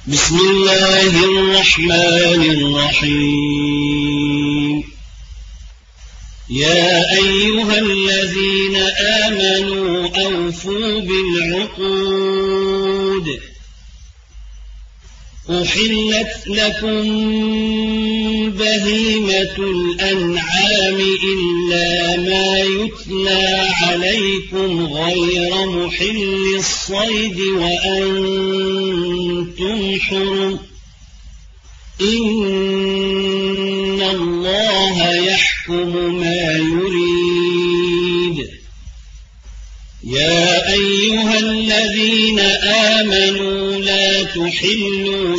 بسم الله الرحمن الرحيم. يا أيها الذين آمنوا أوفوا بالعقود. أحلت لكم بهيمة الأنعام إلا ما يتلى عليكم غير محل الصيد وأنتم حرم. إن الله يحكم ما يريد. يا أيها الذين آمنوا لا تحلوا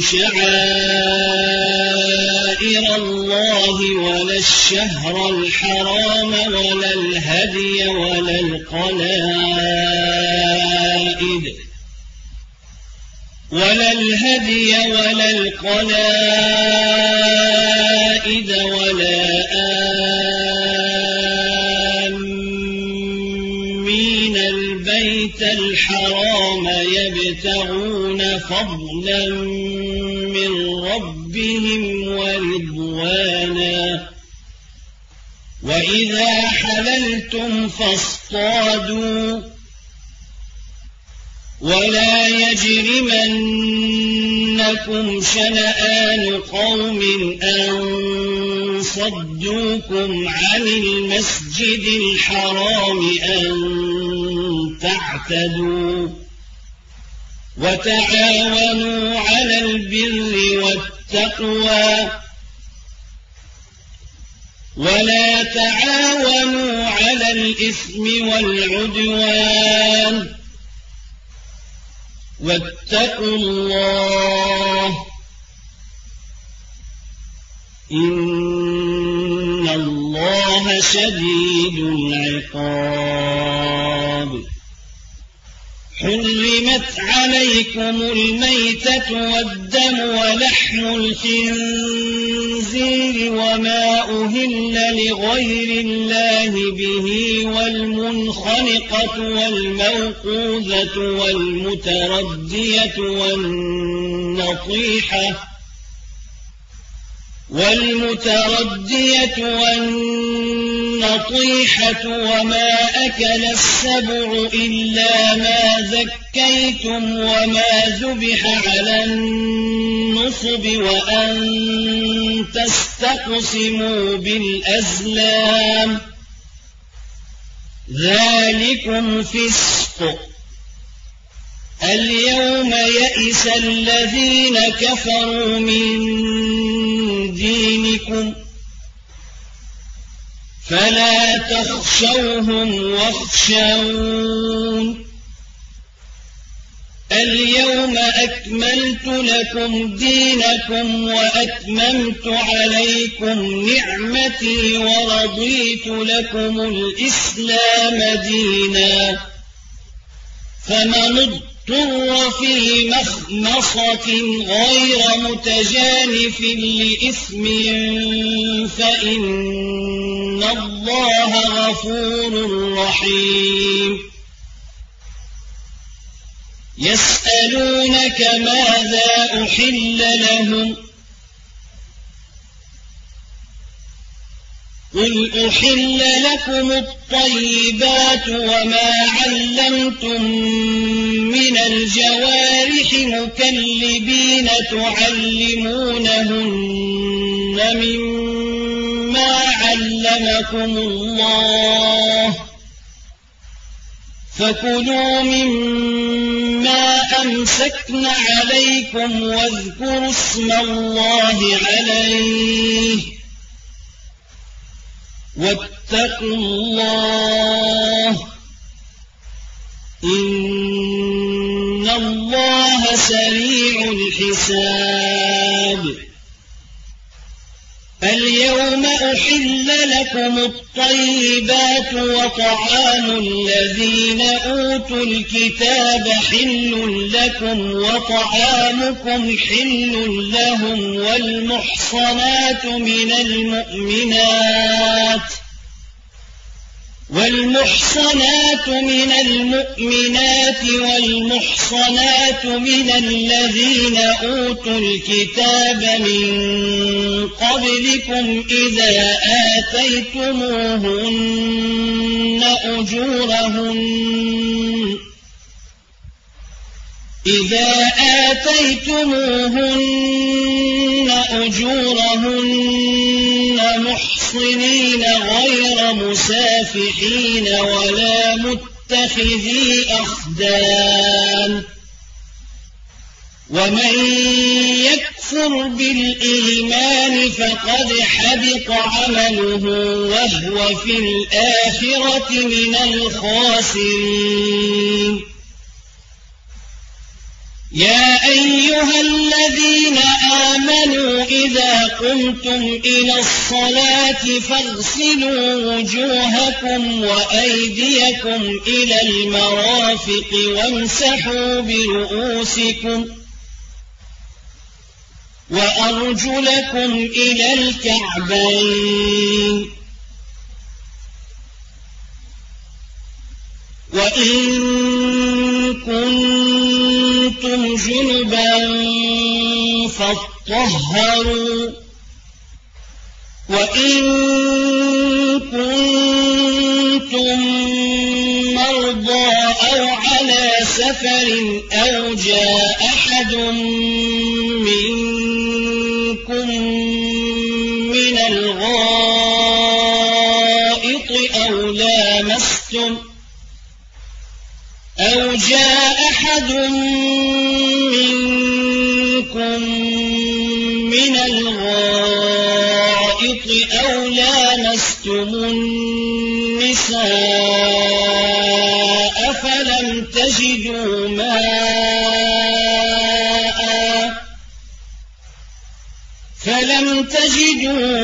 شعائر الله ولا الشهر الحرام ولا الهدي ولا القلائد ولا آمين البيت الحرام يبتغون فضلا من ربهم ورضوانا. وإذا حللتم فاصطادوا ولا يجرمنكم شنآن قوم أن صدوكم عن المسجد الحرام أن تعتدوا. وتعاونوا على البر والتقوى ولا تعاونوا على الإثم والعدوان. واتقوا الله إن الله شديد العقاب. حرمت عليكم الميتة والدم ولحم الخنزير وما أهل لغير الله به والمنخنقة والموقوذة والمتردية والنطيحة وما أكل السبع إلا ما ذكيتم وما ذبح على النصب وأن تستقسموا بالأزلام ذلكم فسق. اليوم يئس الذين كفروا من دينكم فلا تخشوهم واخشون. اليوم أكملت لكم دينكم وأتممت عليكم نعمتي ورضيت لكم الإسلام دينا. فمن اضطر في مخمصة غير متجانف لإثم فإن الله غفور رحيم. يسألونك ماذا أحل لهم قل أحل لكم الطيبات وما علمتم من الجوارح مكلبين تعلمونهن مما علمكم الله فكلوا مما أمسكن عليكم واذكروا اسم الله عليه واتقوا الله إن الله سريع الحساب. اليوم أحل لكم الطيبات وطعام الذين أوتوا الكتاب حل لكم وطعامكم حل لهم والمحصنات من المؤمنات والمحصنات من المؤمنات والمحصنات من الذين أوتوا الكتاب من قبلكم إذا آتيتموهن أجورهن محصنين غير مسافحين ولا متخذي أخدان ومن يكفر بالإيمان فقد حبط عمله وهو في الآخرة من الخاسرين يا أيها الذين آمنوا إذا قمتم إلى الصلاة فاغسلوا وجوهكم وأيديكم إلى المرافق وامسحوا برؤوسكم وأرجلكم إلى الكعبين وإن كنتم جنبا فاطهروا وإن كنتم مرضى أو على سفر أو جاء أحد منكم من الغائط أو لامستم النساء فلم تجدوا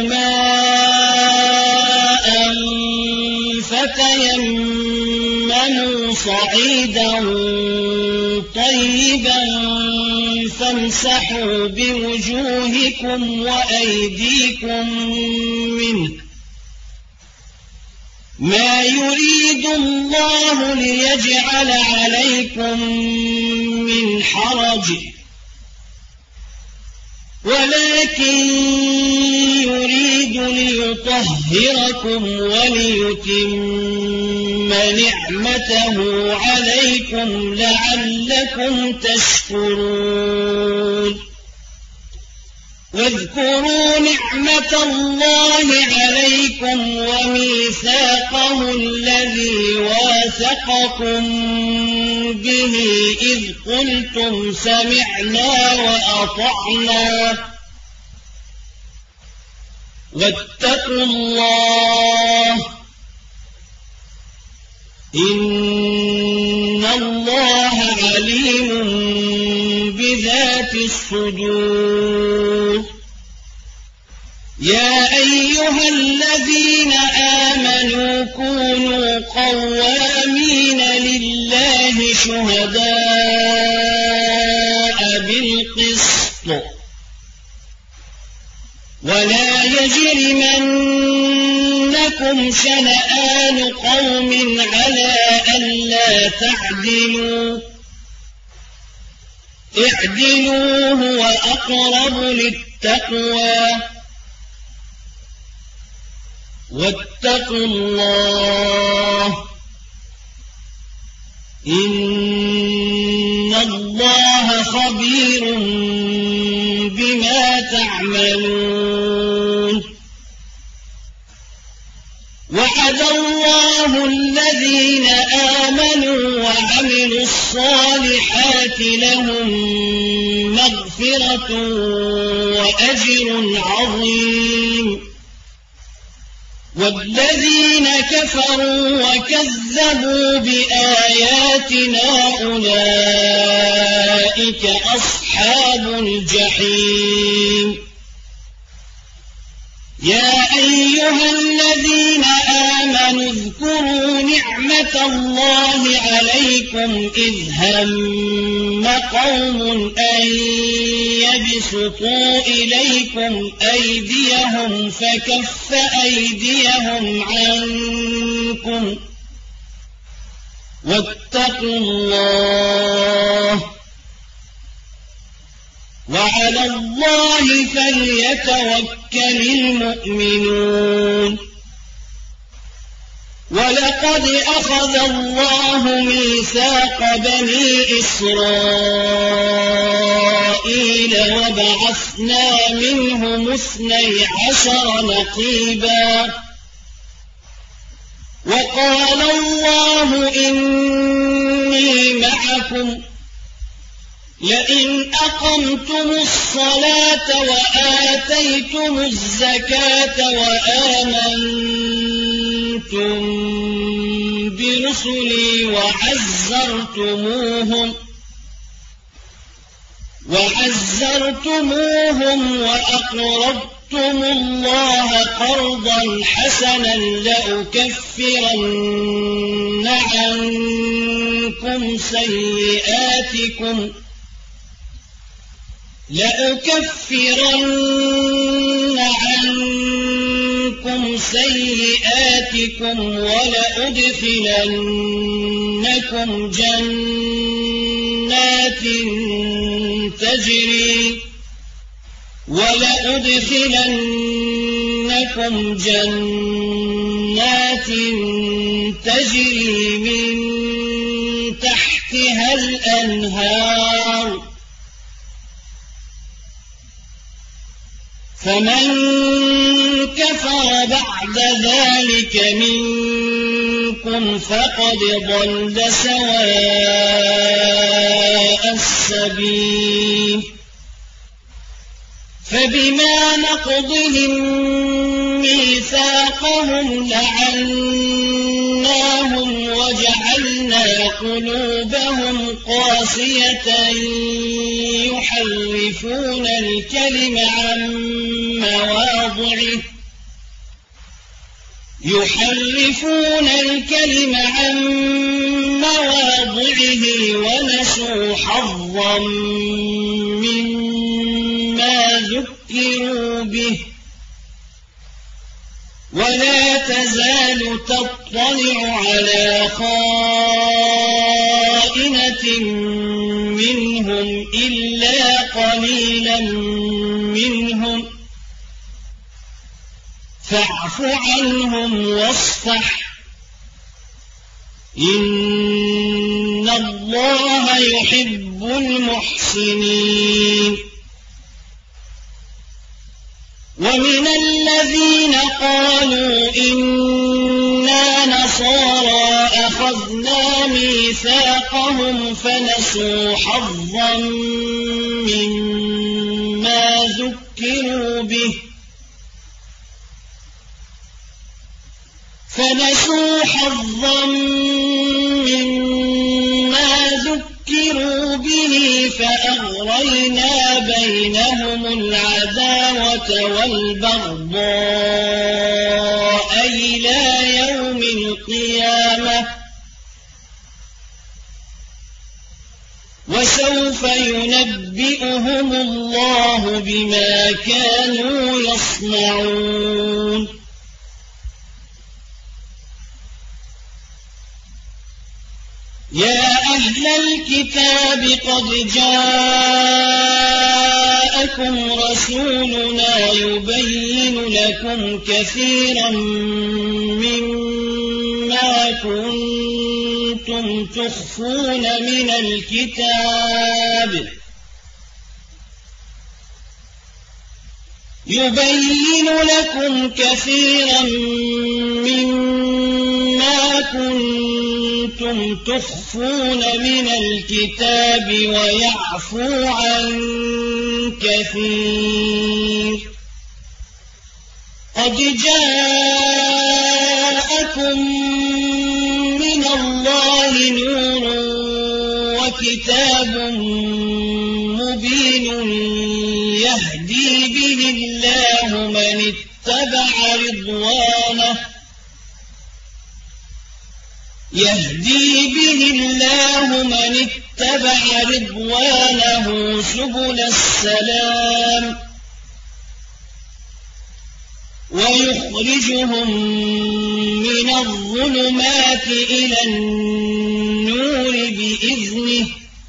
ماء فتيمموا صعيدا طيبا فامسحوا بوجوهكم وأيديكم منه ما يريد الله ليجعل عليكم من حرج ولكن يريد ليطهركم وليتم نعمته عليكم لعلكم تشكرون واذكروا نعمة الله عليكم وميثاقه الذي واثقكم به إذ قلتم سمعنا وأطعنا واتقوا الله إن الله عليم بذات الصدور يا أيها الذين آمنوا كونوا قوامين لله شهداء بالقسط ولا يجرمنكم شنآن قوم على ألا تعدلوا اعدلوا هو أقرب للتقوى واتقوا الله إن الله خبير بما تعملون وعد الله الذين آمنوا وعملوا الصالحات لهم مغفرة وأجر عظيم والذين كفروا وكذبوا بآياتنا أولئك أصحاب الجحيم يا أيها الذين آمنوا اذكروا نعمة الله عليكم إذ هم قوم أن يبسطوا إليكم أيديهم فكف أيديهم عنكم واتقوا الله وعلى الله فليتوكل المؤمنون ولقد أخذ الله ميثاق بني إسرائيل وبعثنا منهم 12 نقيبا وقال الله إني معكم لئن أقمتم الصلاة وآتيتم الزكاة وآمنتم برسلي وعزرتموهم وأقرضتم الله قرضا حسنا لأكفرن عنكم سيئاتكم ولأدخلنكم جنات تجري من تحتها الأنهار فمن كفر بعد ذلك منكم فقد ضل سواء السبيل فبما نقضهم ميثاقهم لعناهم وجعلنا قلوبهم قاسية يحرفون الكلم عن مواضعه ونسوا حظا مما ذكروا به ولا تزال تطلع على خائنة منهم إلا قليلا منهم فاعف عنهم واصفح إن الله يحب المحسنين ومن الذين قالوا إنا نصارى أخذنا ميثاقهم فنسوا حظا مما ذكروا به فأغرينا بينهم العداوة والبغضاء إلى يوم القيامة وسوف ينبئهم الله بما كانوا يصنعون يا أهل الكتاب قد جاءكم رسولنا يبين لكم كثيرا مما كنتم تخفون من الكتاب ويعفو عن كثير قد جاءكم من الله نور وكتاب مبين يهدي به الله من اتبع رضوانه سبل السلام ويخرجهم من الظلمات إلى النور بإذنه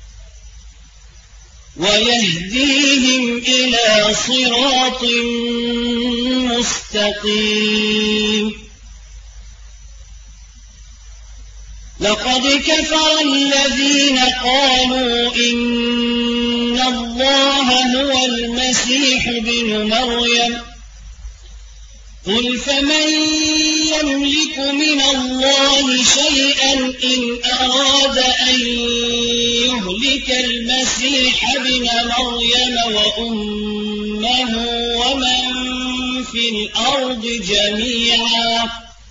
ويهديهم إلى صراط مستقيم لقد كفر الذين قالوا إن الله هو المسيح ابن مريم قل فمن يملك من الله شيئا إن أراد أن يهلك المسيح ابن مريم وأمه ومن في الأرض جميعا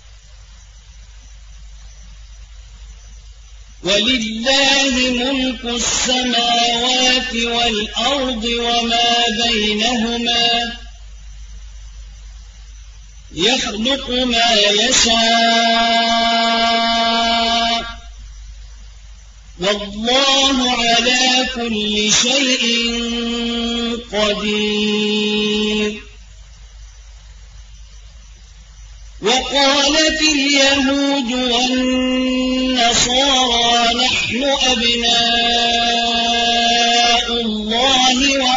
ولله ملك السماوات والأرض وما بينهما يخلق ما يشاء والله على كل شيء قدير وقالت اليهود والنصارى نحن أبناء الله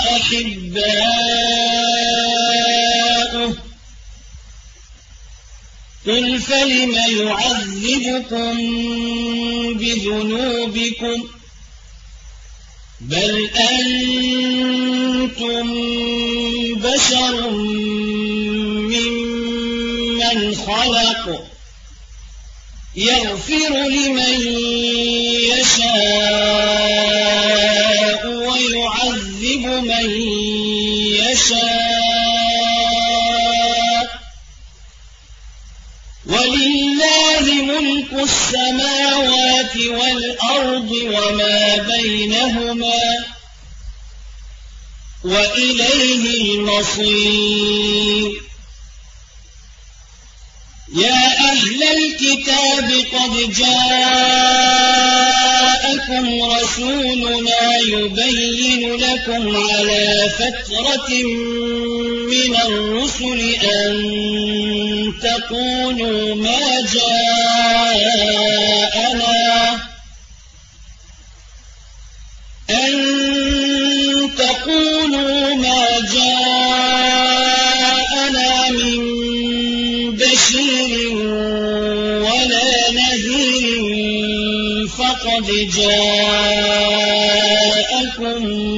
وأحباؤه قل فلم يعذبكم بذنوبكم بل أنتم بشر ممن خلق يغفر لمن يشاء ويعذب من يشاء ولله ملك السماوات والأرض وما بينهما وإليه المصير يا أهل الكتاب قد جاءكم رسولنا يبين لكم على فترة من الرسل أن تقولوا ما جاءنا من بشير ولا نذير فقد جاءكم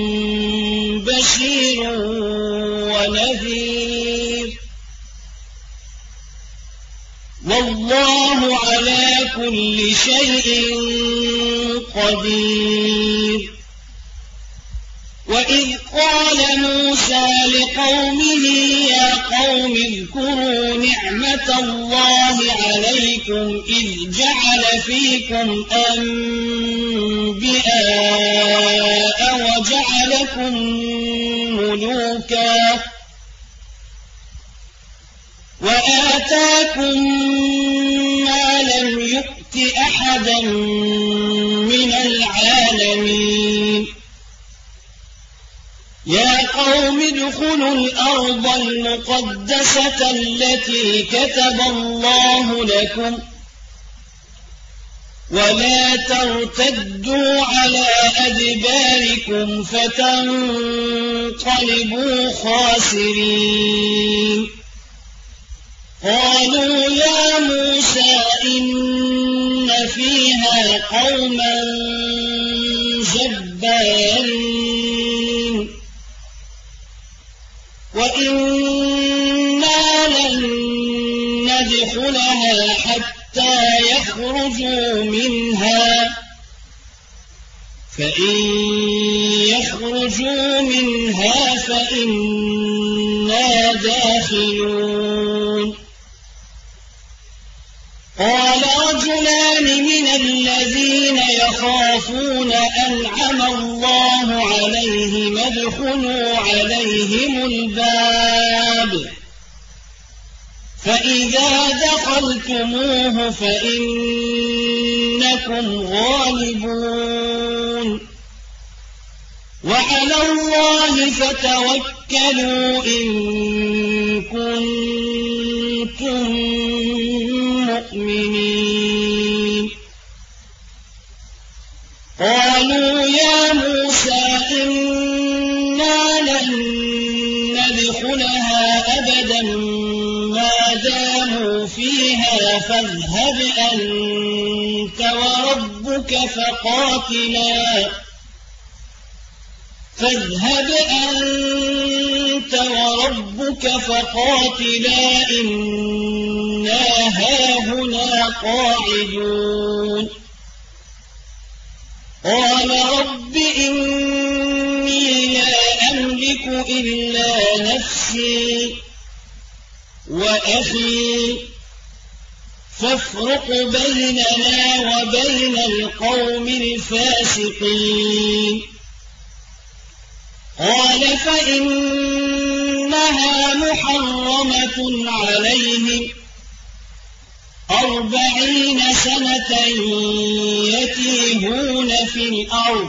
بشير ونذير والله على كل شيء قدير وإذ قال موسى لقومه يا قوم اذكروا نعمة الله عليكم إذ جعل فيكم أنبياء وجعلكم ملوكا وآتاكم ما لم يؤت أحدا من العالمين يا قوم ادخلوا الأرض المقدسة التي كتب الله لكم ولا ترتدوا على أدباركم فتنقلبوا خاسرين قالوا يا موسى إن فيها قوما جبارين وإنا لن ندخلها حتى يخرجوا منها فإن يخرجوا منها فإنا داخلون قال رجلان من الذين يخافون أنعم الله عليهم ادخلوا عليهم الباب فإذا دخلتموه فإنكم غالبون وعلى الله فتوكلوا إن كنتم مؤمنين قالوا يا موسى إنا لن ندخلها أبدا ما داموا فيها فاذهب أنت وربك فقاتلا إنا هاهنا قاعدون قال رب إني لا أملك إلا نفسي وأخي فافرق بيننا وبين القوم الفاسقين قال فإنها محرمة عليهم 40 سنة يتيهون في الأرض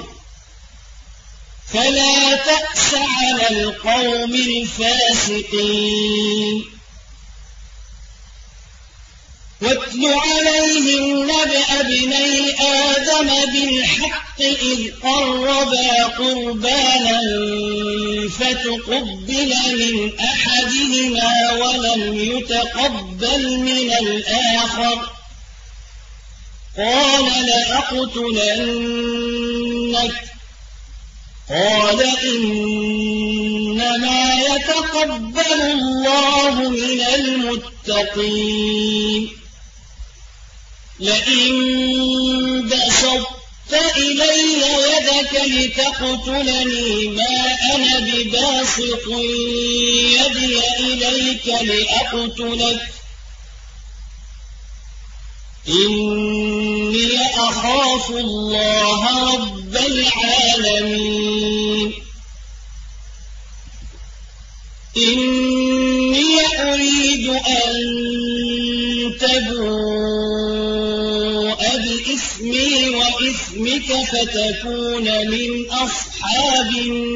فلا تأس على القوم الفاسقين واتل عليهم نبأ ابني آدم بالحق إذ قربا قربانا فتقبل من أحدهما ولم يتقبل من الآخر قال لأقتلنك قال إنما يتقبل الله من المتقين لئن بسطت إلي يدك لتقتلني ما أنا بباسط يدي إليك لأقتلك إني أخاف الله رب العالمين إني أريد أن تبوء بإثمي وإثمك فتكون من أصحاب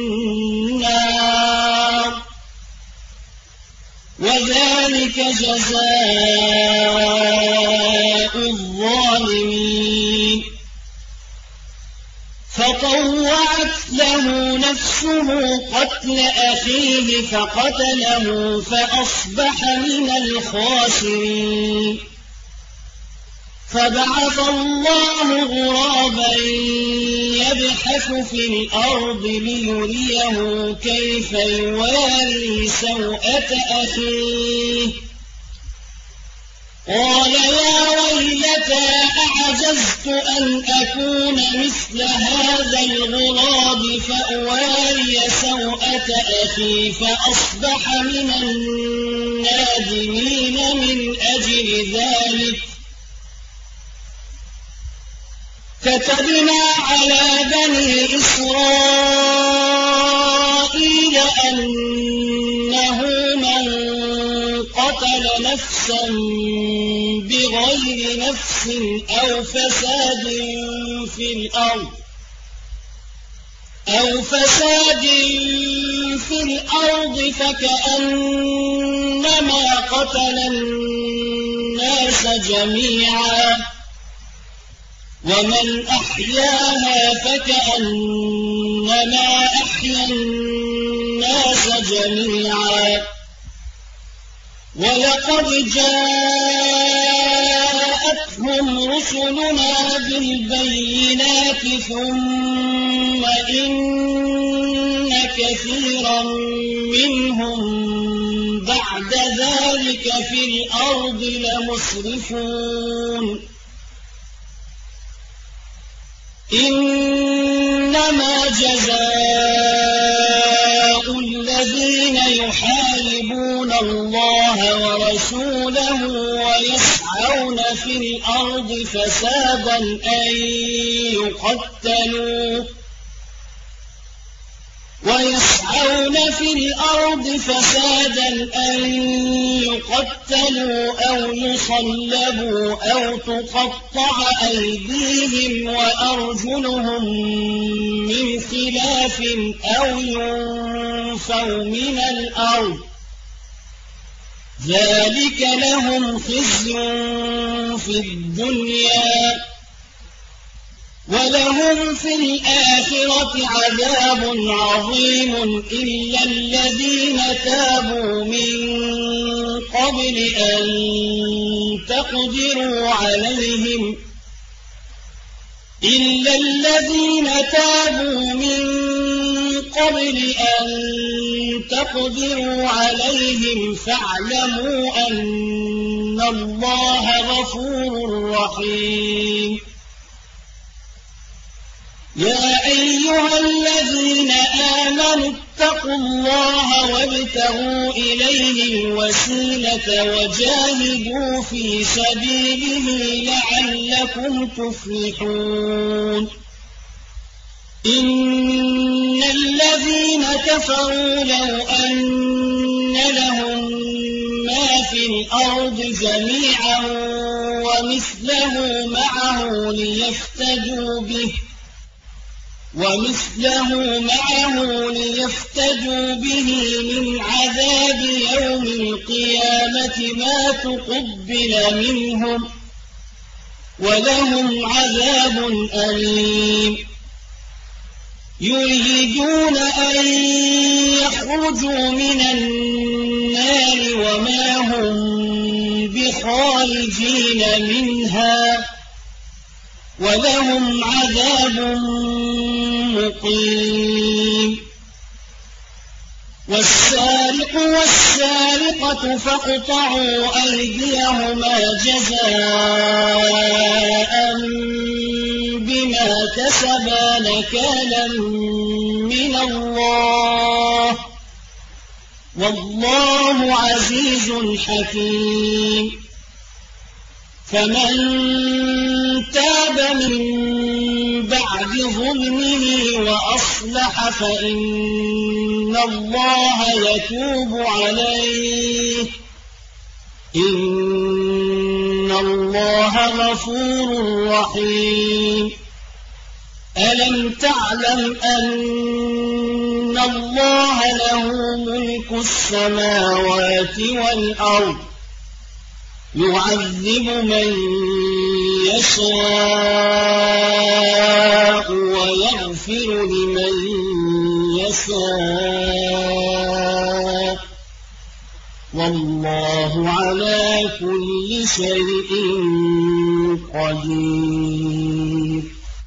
النار وذلك جزاء الظالمين فطوعت له نفسه قتل أخيه فقتله فأصبح من الخاسرين فبعث الله غرابا يبحث في الأرض ليريه كيف يواري سوءة أخيه قال يا ويلتى أعجزت أن أكون مثل هذا الغراب فأواري سوءة أخي فأصبح من النادمين من أجل ذلك كتبنا على بني إسرائيل أنه من قتل نفسا بغير نفس أو فساد في الأرض فكأنما قتل الناس جميعا ومن أحياها فكأنما أحيا الناس جميعا ولقد جاءتهم رسلنا بالبينات ثم إن كثيرا منهم بعد ذلك في الأرض لمسرفون إنما جزاء الذين يحاربون الله ورسوله ويسعون في الأرض فسادا أن ويسعون في الأرض فسادا أن يقتلوا أو يصلبوا أو تقطع أيديهم وأرجلهم من خلاف أو ينفوا من الأرض ذلك لهم خزي في الدنيا ولهم في الآخرة عذاب عظيم إلا الذين تابوا من قبل أن تقدروا عليهم فاعلموا أن الله غفور رحيم يا أيها الذين آمنوا اتقوا الله وابتغوا إليه الوسيلة وجاهدوا في سبيله لعلكم تفلحون إن الذين كفروا لو أن لهم ما في الأرض جميعا ومثله معه ليفتدوا به من عذاب يوم القيامة ما تقبل منهم ولهم عذاب أليم يريدون أن يخرجوا من النار وما هم بخارجين منها ولهم عذاب مقيم والسارق والسارقة فاقطعوا أيديهما جزاء بما كسبا نكالا من الله والله عزيز حكيم فمن تاب من بعد ظلمه وأصلح فإن الله يتوب عليه إن الله غفور رحيم ألم تعلم أن الله له ملك السماوات والأرض يعذب من يشاء ويغفر لمن يشاء والله على كل شيء قدير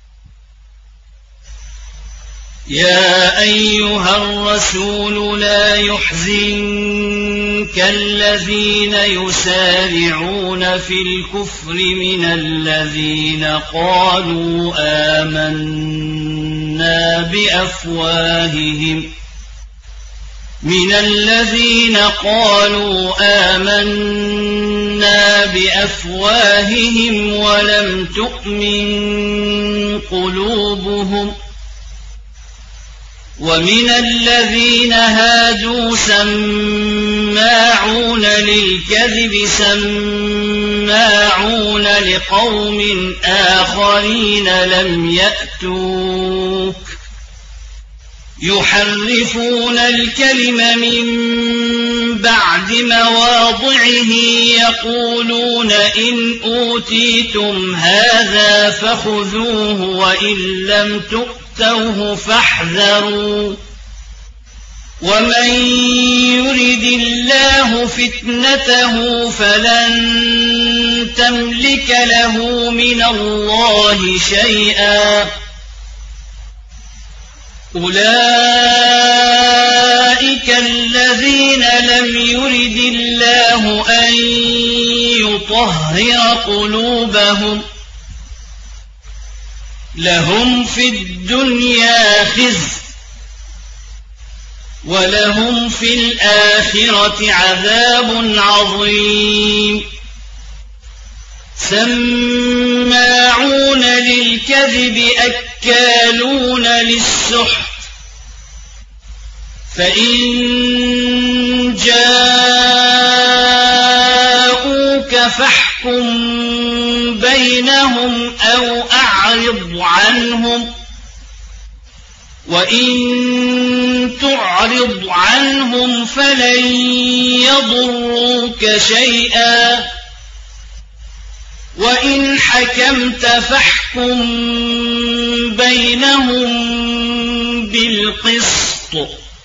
يا أيها الرسول لا يحزنك الذين يسارعون في الكفر من الذين قالوا آمنا بأفواههم ولم تؤمن قلوبهم ومن الذين هادوا سماعون للكذب سماعون لقوم آخرين لم يأتوك يحرفون الكلم من بعد مواضعه يقولون إن أوتيتم هذا فخذوه وإن لم تؤتوه فاحذروا ومن يرد الله فتنته فلن تملك له من الله شيئا أولئك الذين لم يرد الله أن يطهر قلوبهم لهم في الدنيا خزي ولهم في الآخرة عذاب عظيم سماعون للكذب أكالون للسحت فإن جاءوك فاحكم بينهم أو أعرض عنهم، وإن تعرض عنهم فلن يضروك شيئا، وإن حكمت فاحكم بينهم بالقسط،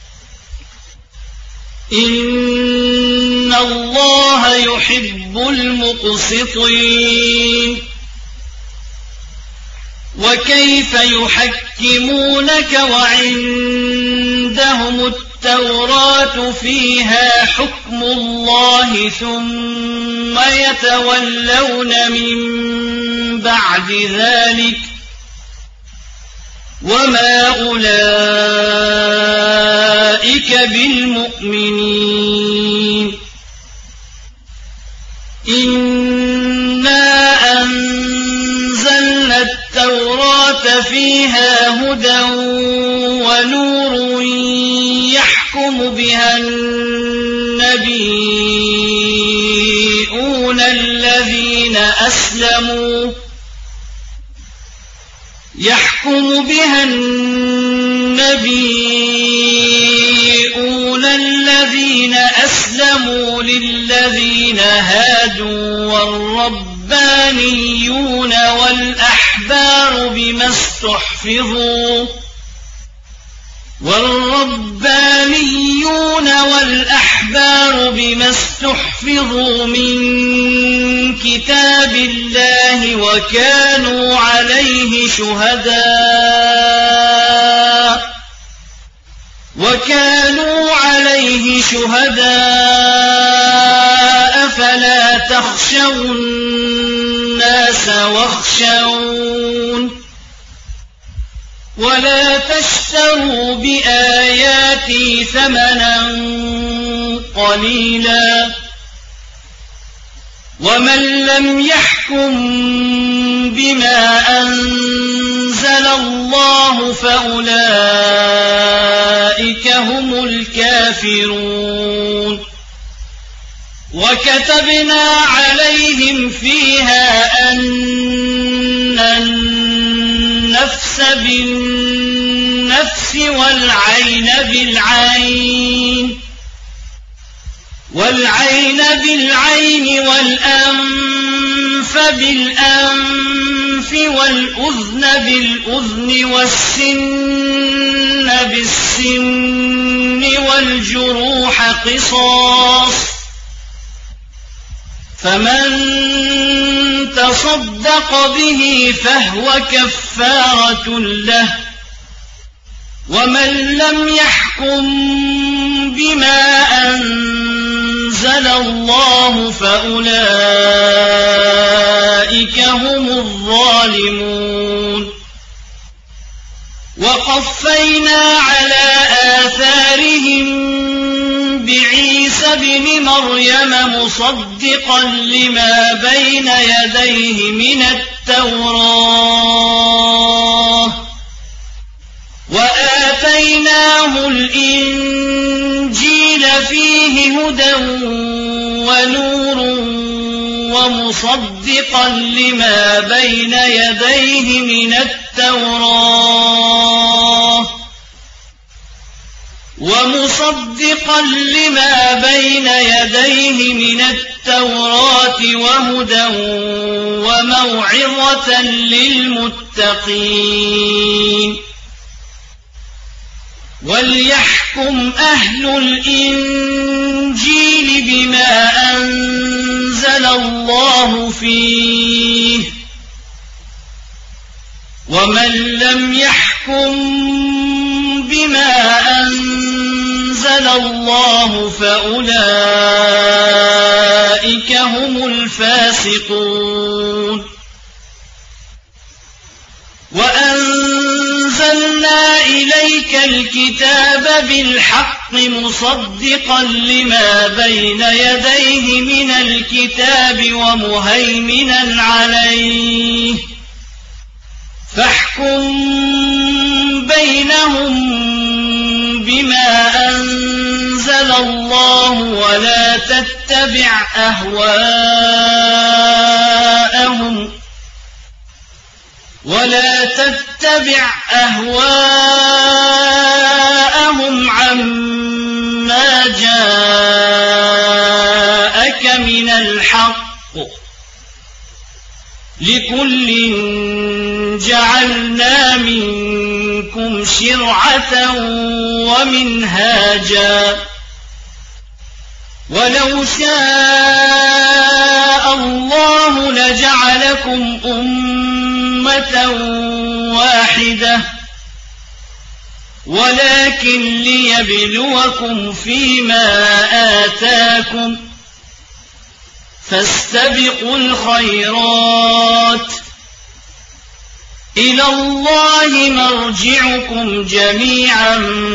إن الله يحب المقسطين. وكيف يحكمونك وعندهم التوراة فيها حكم الله ثم يتولون من بعد ذلك وما أولئك بالمؤمنين. إنا أنزلنا التوراة فيها هدى ونور يحكم بها النبيون الذين أسلموا للذين هادوا والربانيون والأحبار بما استحفظوا من كتاب الله وكانوا عليه شهداء فلا تخشوا الناس واخشون ولا تشتروا بآياتي ثمنا قليلا ومن لم يحكم بما أنزل الله فأولئك هم الكافرون. وكتبنا عليهم فيها أن النفس بالنفس والعين بالعين والأنف بالأنف والأذن بالأذن والسن بالسن والجروح قصاص، فمن تصدق به فهو كفارة له، ومن لم يحكم بما أنزل الله فأولئك هم الظالمون. وقفينا على آثارهم بعيسى ابن مريم مصدقا لما بين يديه من التوراة وآتيناه الإنجيل فيه هدى ونور ومصدقا لما بين يديه من التوراة وهدى وموعظة للمتقين. وليحكم أهل الإنجيل بما أنزل الله فيه، ومن لم يحكم بما أنزل الله فأولئك هم الفاسقون. وأنزلنا إليك الكتاب بالحق مصدقا لما بين يديه من الكتاب ومهيمنا عليه، فاحكم بينهم بما أنزل الله ولا تتبع أهواءهم عما جاءك من الحق لكل جعلنا منكم شرعة ومنهاجا ولو شاء الله لجعلكم أمة واحدة ولكن ليبلوكم فيما آتاكم فاستبقوا الخيرات إلى الله مرجعكم جميعا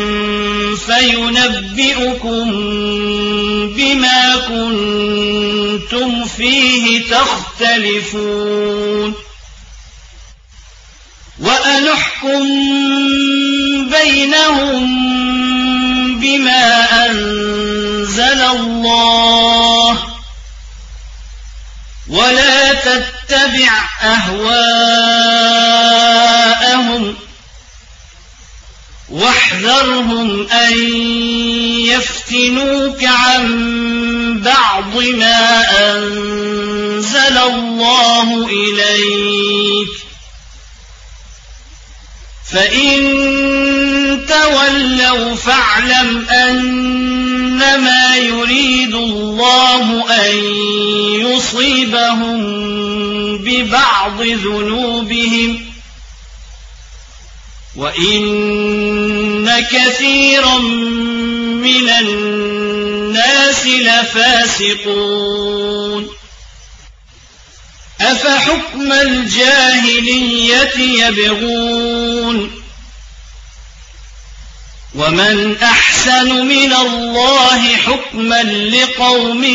فينبئكم بما كنتم فيه تختلفون وأنحكم بينهم بما أنزل الله ولا تتبع أهواءهم واحذرهم أن يفتنوك عن بعض ما أنزل الله إليك فإن تولوا فاعلم أنما يريد الله أن يصيبهم ببعض ذنوبهم وإن كثيرا من الناس لفاسقون أفحكم الجاهلية يبغون ومن أحسن من الله حكما لقوم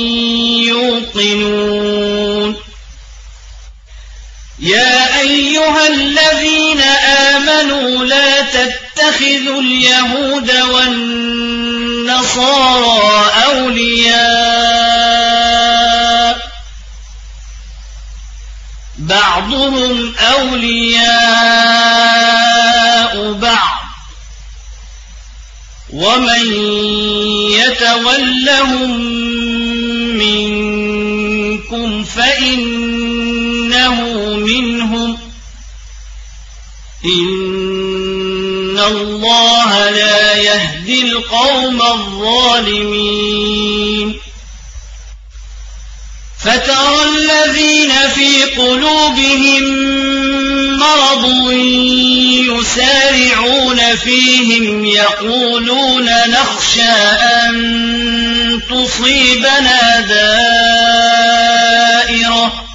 يوقنون يا أيها الذين آمنوا لا تتخذوا اليهود والنصارى أولياء بعضهم أولياء بعض ومن يتولهم منكم فإنه منهم إن الله لا يهدي القوم الظالمين فترى الذين في قلوبهم مرض يسارعون فيهم يقولون نخشى أن تصيبنا دائرة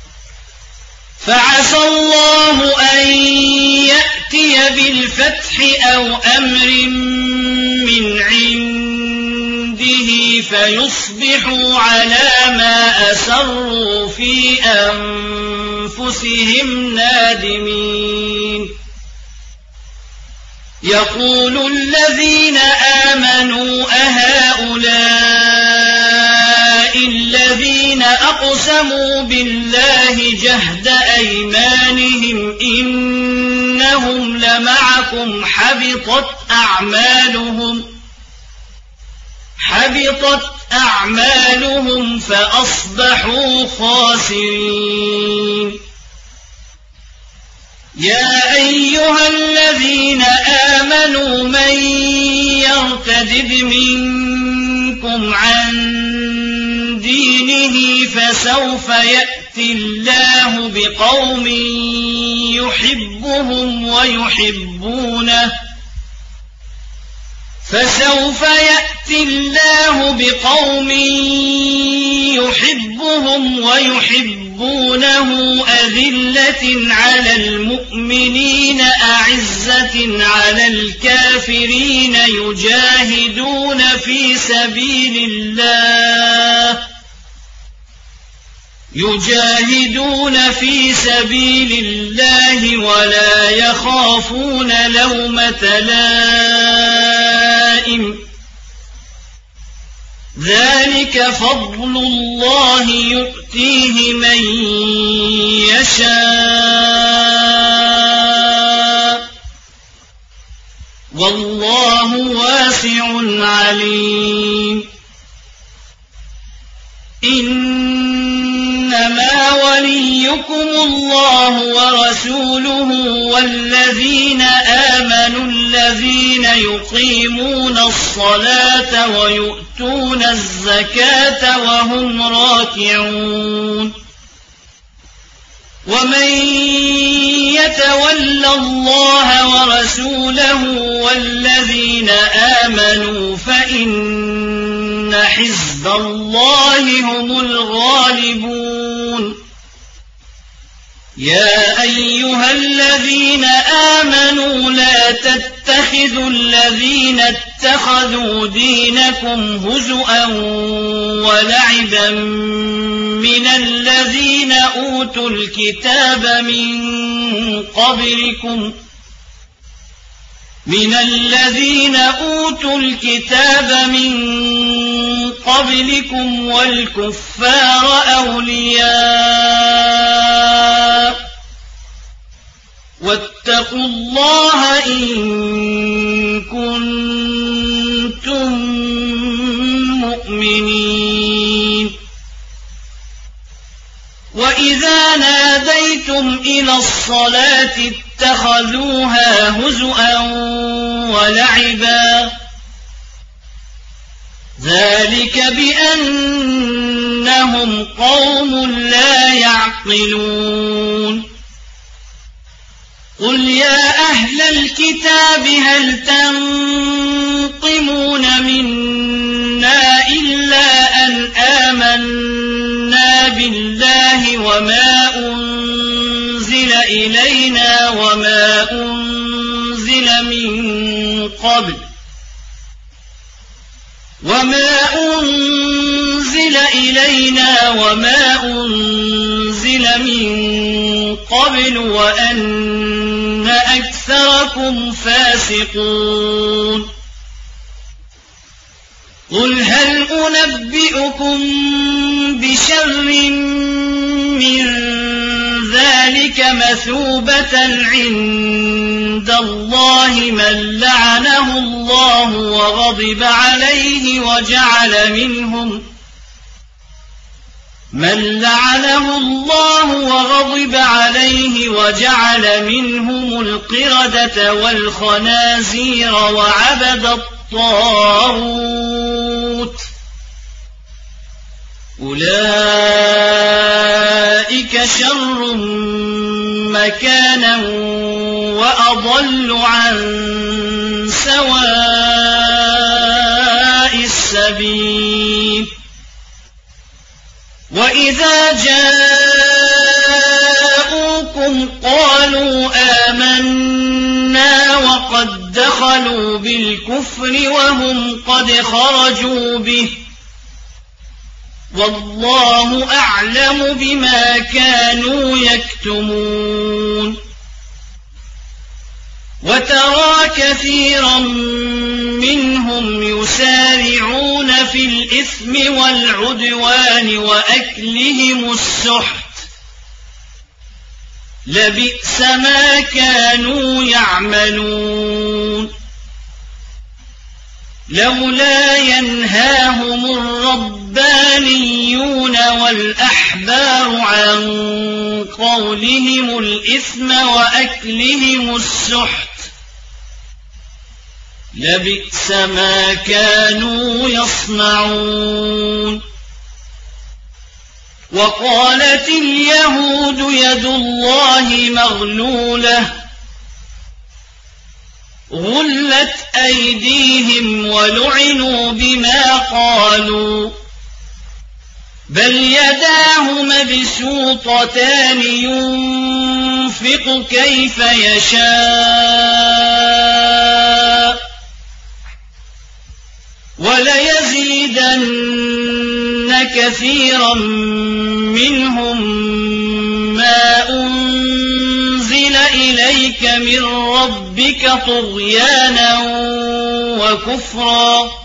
فعسى الله أن يأتي بالفتح أو أمر من عنده فيصبحوا على ما أسروا في أنفسهم نادمين يقول الذين آمنوا أهؤلاء الذين أقسموا بالله جهد أيمانهم إنهم لمعكم حبطت أعمالهم فأصبحوا خاسرين يا أيها الذين آمنوا من يرتد منكم عن دينه فسوف يأتي الله بقوم يحبهم ويحبونه أذلة على المؤمنين أعزة على الكافرين يجاهدون في سبيل الله ولا يخافون لومة لائم دائم ذلك فضل الله يؤتيه من يشاء والله واسع عليم إنما وليكم الله ورسوله والذين آمنوا الذين يقيمون الصلاة ويؤتون الزكاة وهم راكعون ومن يتول الله ورسوله والذين آمنوا فإن حزب الله هم الغالبون يا أيها الذين آمنوا لا تتخذوا الذين اتخذوا دينكم هزؤا ولعبا من الذين أوتوا الكتاب من قبلكم والكفار أولياء واتقوا الله إن كنتم مؤمنين وإذا ناديتم إلى الصلاة اتخذوها هزؤا ولعبا ذلك بأنهم قوم لا يعقلون قل يا أهل الكتاب هل تنقمون منا إلا أن آمنا بالله وما أنزل إلينا وما أنزل من قبل وأن أكثركم فاسقون قل هل أنبئكم بشر من ذلك مثوبة عند الله من لعنه الله وغضب عليه وجعل منهم القردة والخنازير وعبد الطاغوت أولئك شر مكانا وأضل عن سواء السبيل وإذا جاءوكم قالوا آمنا وقد دخلوا بالكفر وهم قد خرجوا به والله أعلم بما كانوا يكتمون وترى كثيرا منهم يسارعون في الإثم والعدوان وأكلهم السحت لبئس ما كانوا يعملون لولا ينهاهم الربانيون والأحبار عن قولهم الإثم وأكلهم السحت لبئس ما كانوا يصنعون وقالت اليهود يد الله مغلولة غلت أيديهم ولعنوا بما قالوا بل يداه مبسوطتان ينفق كيف يشاء وليزيدن كثيرا منهم ما أنزل إليك من ربك طغيانا وكفرا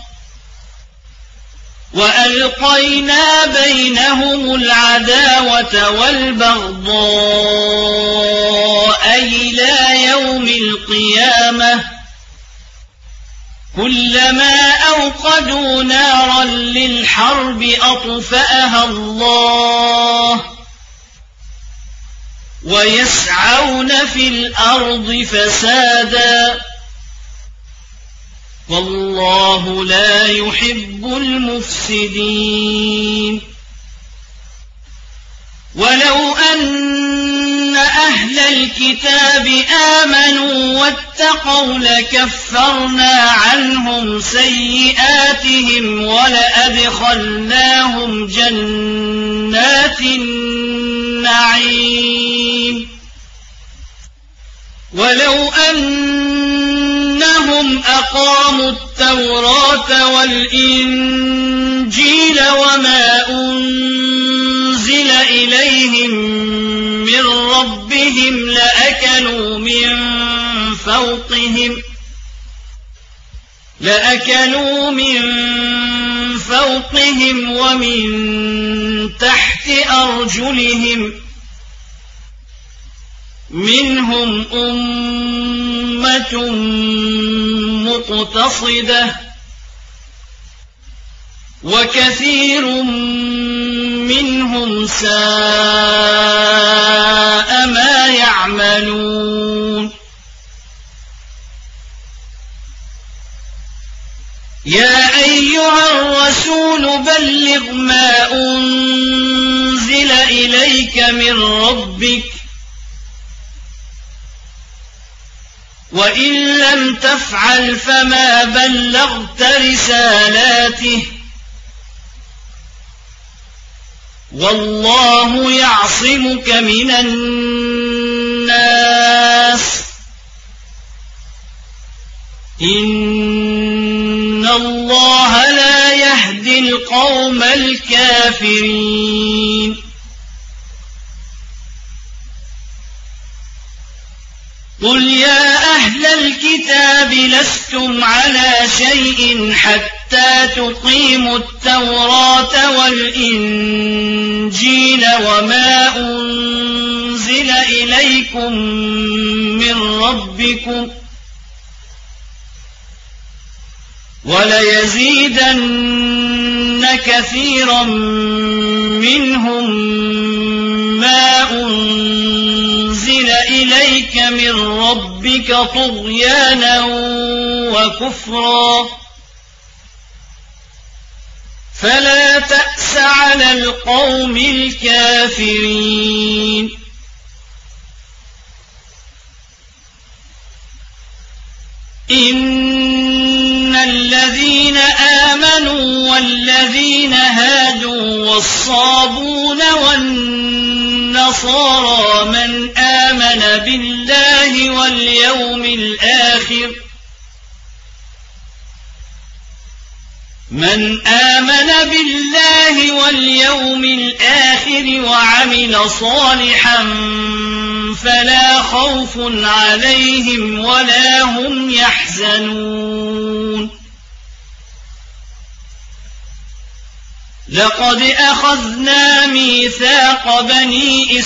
وألقينا بينهم العداوة والبغضاء إلى يوم القيامة كلما أوقدوا نارا للحرب أطفأها الله ويسعون في الأرض فسادا والله لا يحب المفسدين ولو أن أهل الكتاب آمنوا واتقوا لكفرنا عنهم سيئاتهم ولأدخلناهم جنات النعيم ولو أنهم أقاموا التوراة والإنجيل وما أنزل إليهم من ربهم لأكلوا من فوقهم ومن تحت أرجلهم منهم أمة مقتصدة وكثير منهم ساء ما يعملون يا أيها الرسول بلغ ما أنزل إليك من ربك وإن لم تفعل فما بلغت رسالاته والله يعصمك من الناس إن الله لا يهدي القوم الكافرين قل يا أهل الكتاب لستم على شيء حتى تقيموا التوراة والإنجيل وما أنزل إليكم من ربكم وليزيدن كثيرا منهم ما أنزل إليك من ربك طغيانا وكفرا فلا تأس على القوم الكافرين إن الذين آمنوا والذين هادوا والصابون والنصارى من آمن بالله واليوم الآخر وعمل صالحا فلا خوف عليهم ولا هم يحزنون لقد أخذنا ميثاق بني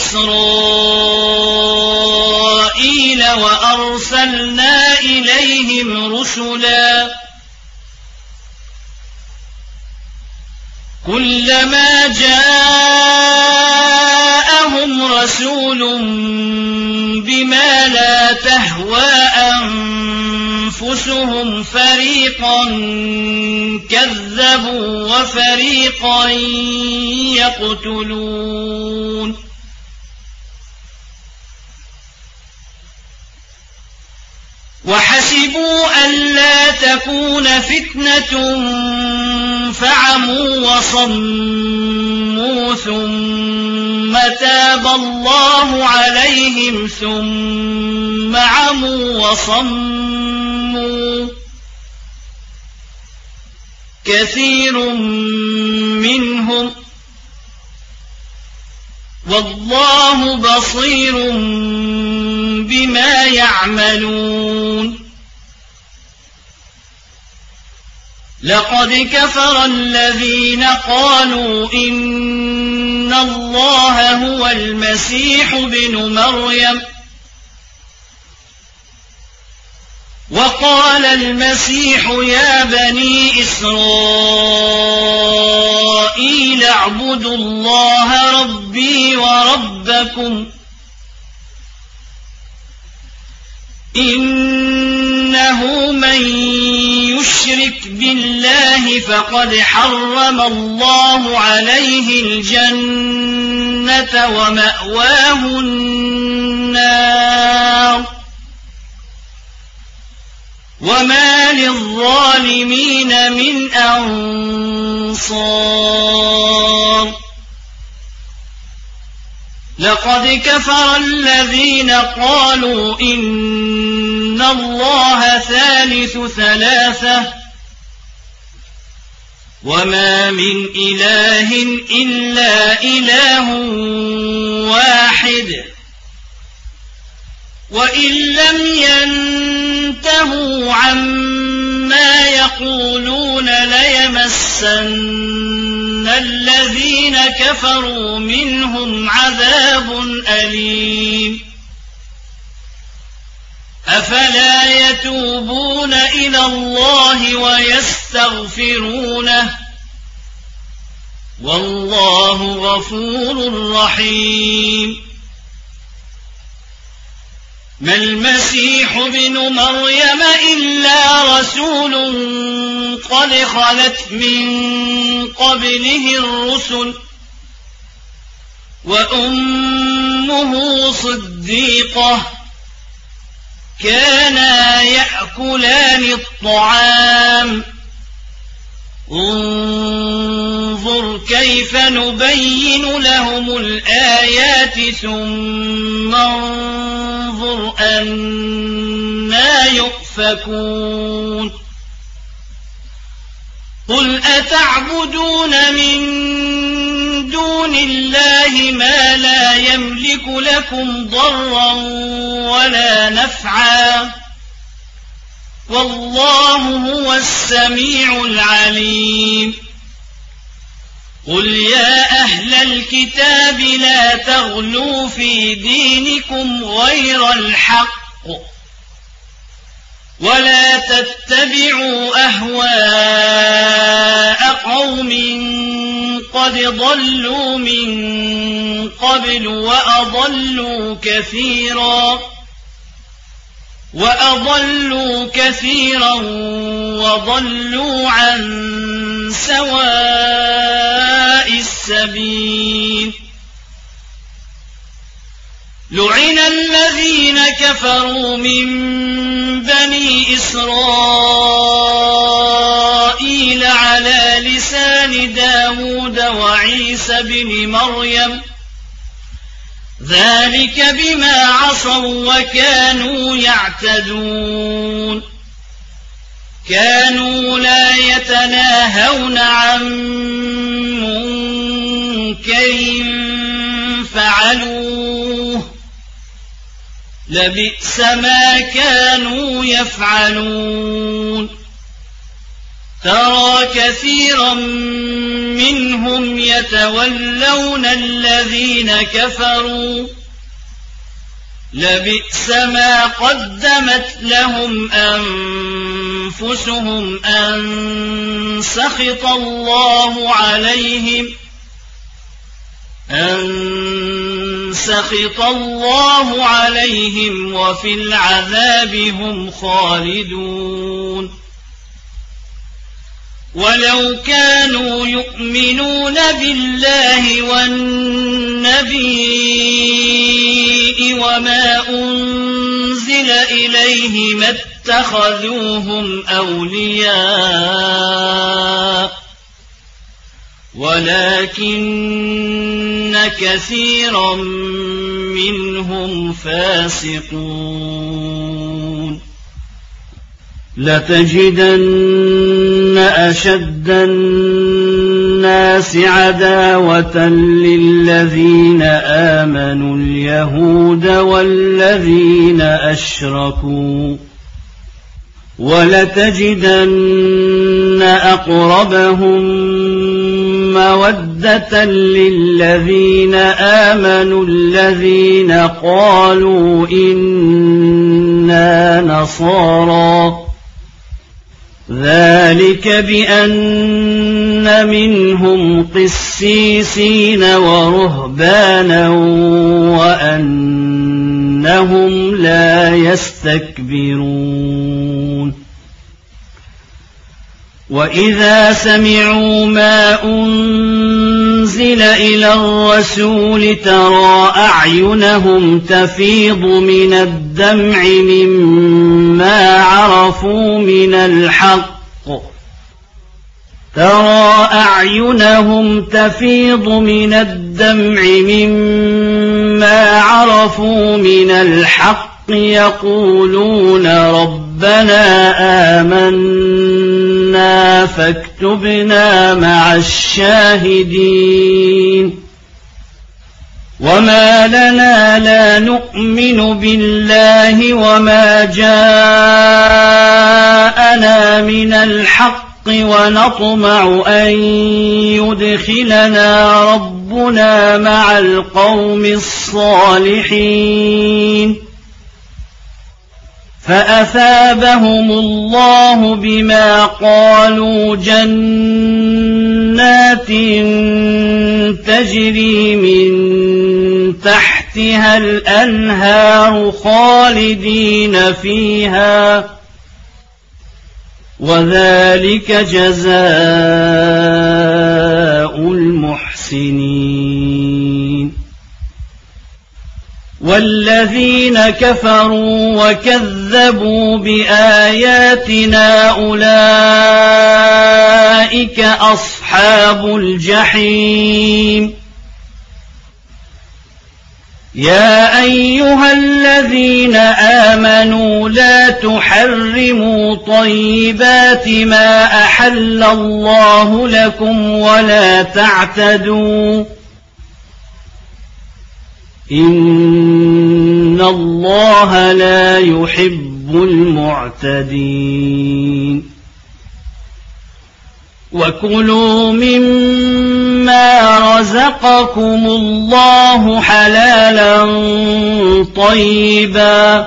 إسرائيل وأرسلنا إليهم رسلا كلما جاءهم رسول بما لا تهوى أنفسهم فريقا كذبوا وفريقا يقتلون وحسبوا ألا تكون فتنة فعموا وصموا ثم تاب الله عليهم ثم عموا وصموا كثير منهم والله بصير بما يعملون لقد كفر الذين قالوا إن الله هو المسيح ابن مريم وقال المسيح يا بني إسرائيل اعبدوا الله ربي وربكم إنه من يشرك بالله فقد حرم الله عليه الجنة ومأواه النار وما للظالمين من أنصار لقد كفر الذين قالوا إن الله ثالث ثلاثة وما من إله إلا إله واحد وإن لم ينتهوا عما يقولون ليمسن الذين كفروا منهم عذاب أليم أفلا يتوبون إلى الله ويستغفرونه والله غفور رحيم ما المسيح ابن مريم إلا رسول قد خلت من قبله الرسل وأمه صديقة كانا يأكلان الطعام انظر كيف نبين لهم الآيات ثم انظر أنا يؤفكون قل أتعبدون من دون الله ما لا يملك لكم ضرا ولا نفعا والله هو السميع العليم قل يا أهل الكتاب لا تغلوا في دينكم غير الحق ولا تتبعوا أهواء قوم قد ضلوا من قبل وأضلوا كثيرا وضلوا عن سواء السبيل لعن الذين كفروا من بني إسرائيل على لسان داود وعيسى بن مريم ذلك بما عصوا وكانوا يعتدون كانوا لا يتناهون عن منكر فعلوه لبئس ما كانوا يفعلون ترى كثيرا منهم يتولون الذين كفروا لبئس ما قدمت لهم أنفسهم أن سخط الله عليهم وفي العذاب هم خالدون ولو كانوا يؤمنون بالله والنبي وما أنزل إليه ما اتخذوهم أولياء ولكن كثيرا منهم فاسقون لتجدن أشد الناس عداوة للذين آمنوا اليهود والذين أشركوا ولتجدن أقربهم مودة للذين آمنوا الذين قالوا إنا نصارى ذلك بأن منهم قسيسين ورهبانا وأنهم لا يستكبرون وإذا سمعوا ما أنزل إلى الرسول ترى أعينهم تفيض من الدمع مما عرفوا من الحق يقولون ربنا آمنا فاكتبنا مع الشاهدين وما لنا لا نؤمن بالله وما جاءنا من الحق ونطمع أن يدخلنا ربنا مع القوم الصالحين فأثابهم الله بما قالوا جنات تجري من تحتها الأنهار خالدين فيها وذلك جزاء المحسنين والذين كفروا وكذبوا بآياتنا أولئك أصحاب الجحيم يا أيها الذين آمنوا لا تحرموا طيبات ما أحل الله لكم ولا تعتدوا إن الله لا يحب المعتدين وكلوا مما رزقكم الله حلالا طيبا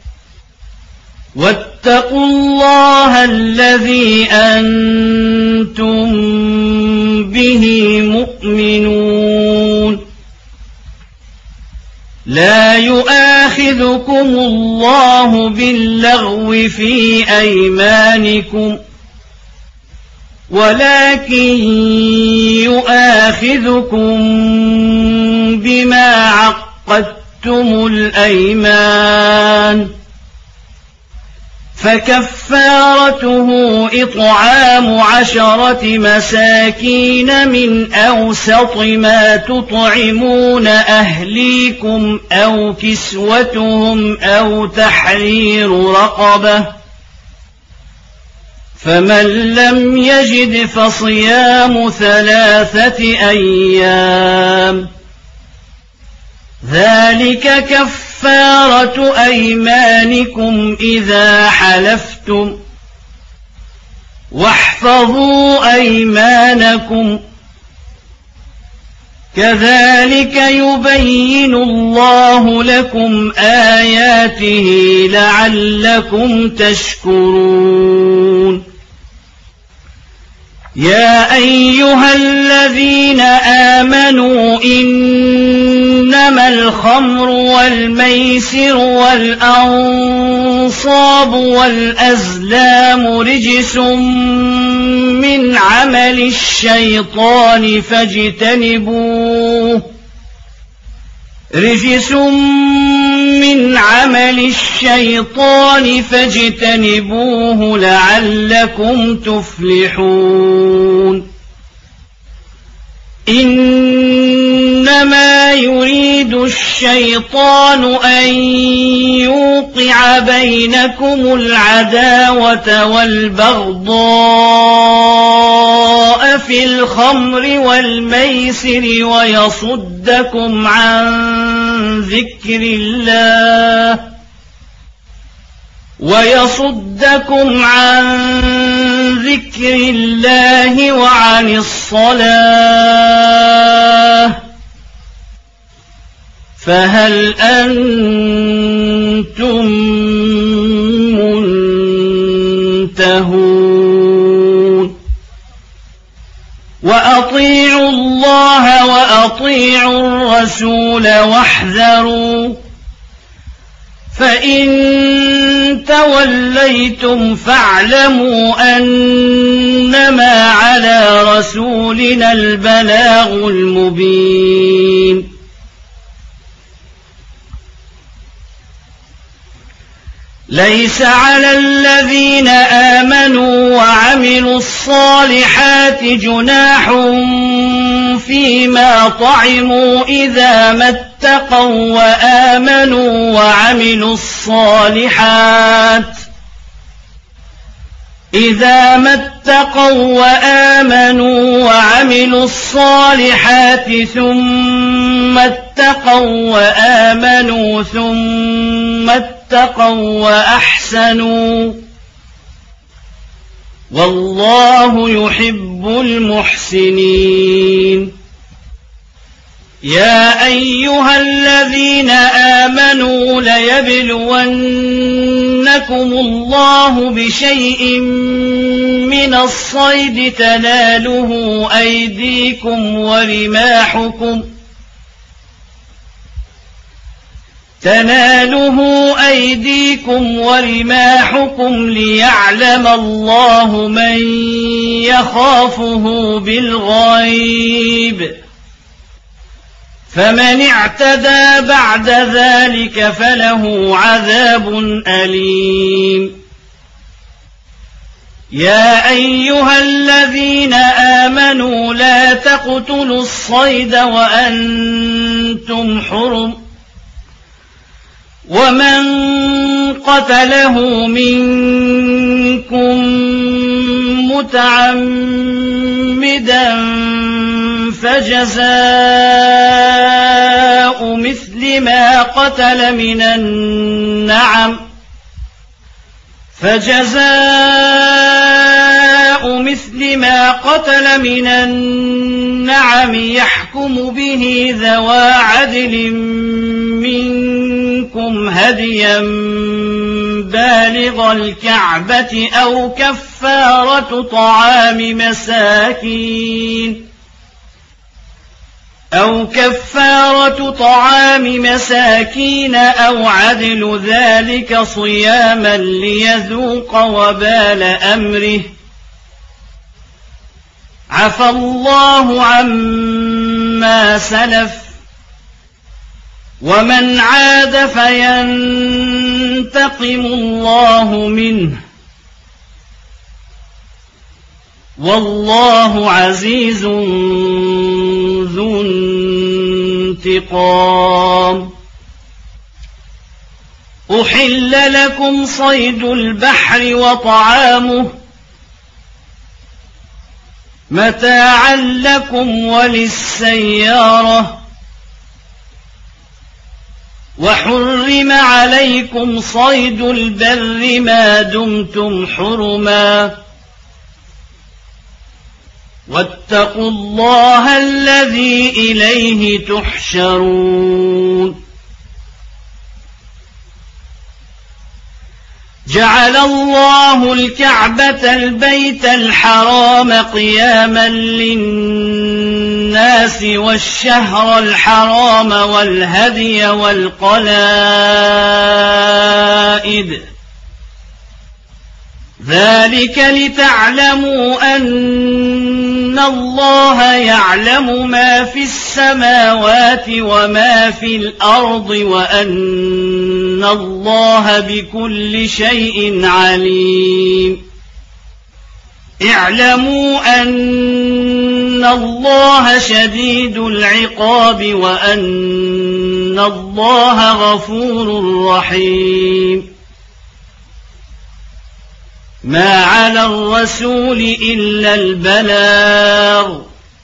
واتقوا الله الذي أنتم به مؤمنون لا يؤاخذكم الله باللغو في أيمانكم ولكن يؤاخذكم بما عقدتم الأيمان فكفارته إطعام 10 مساكين من أوسط ما تطعمون أهليكم أو كسوتهم أو تحرير رقبة فمن لم يجد فصيام 3 أيام ذلك كفارة أيمانكم إذا حلفتم واحفظوا أيمانكم كذلك يبين الله لكم آياته لعلكم تشكرون يا أيها الذين آمنوا إنما الخمر والميسر والأنصاب والأزلام رجس من عمل الشيطان فاجتنبوه لعلكم تفلحون إنما يريد الشيطان أن يوقع بينكم العداوة والبغضاء في الخمر والميسر ويصدكم عن ذكر الله ويصدكم عن ذكر الله وعن الصلاة فهل أنتم منتهون وأطيعوا الله وأطيعوا الرسول واحذروا فإن توليتم فاعلموا أنما على رسولنا البلاغ المبين ليس على الذين آمنوا وعملوا الصالحات جناح فيما طعموا إذا ما اتقوا وآمنوا وعملوا الصالحات ثم اتقوا وآمنوا ثم اتقوا وأحسنوا والله يحب المحسنين يا أيها الذين آمنوا ليبلونكم الله بشيء من الصيد تناله أيديكم ورماحكم ليعلم الله من يخافه بالغيب فمن اعتدى بعد ذلك فله عذاب أليم يا أيها الذين آمنوا لا تقتلوا الصيد وأنتم حرم ومن قتله منكم متعمدا فجزاء مثل ما قتل من النعم يحكم به ذوى عدل منكم هديا بالغ الكعبة أو كفارة طعام مساكين أو عدل ذلك صياما ليذوق وبال أمره عفى الله عما سلف ومن عاد فينتقم الله منه والله عزيز ذو انتقام أحل لكم صيد البحر وطعامه متاعا لكم وللسيارة وحرم عليكم صيد البر ما دمتم حرما واتقوا الله الذي إليه تحشرون جعل الله الكعبة البيت الحرام قياما للناس والشهر الحرام والهدي والقلائد ذلك لتعلموا أن الله يعلم ما في السماوات وما في الأرض وأن الله بكل شيء عليم اعلموا أن الله شديد العقاب وأن الله غفور رحيم ما على الرسول إلا البلاغ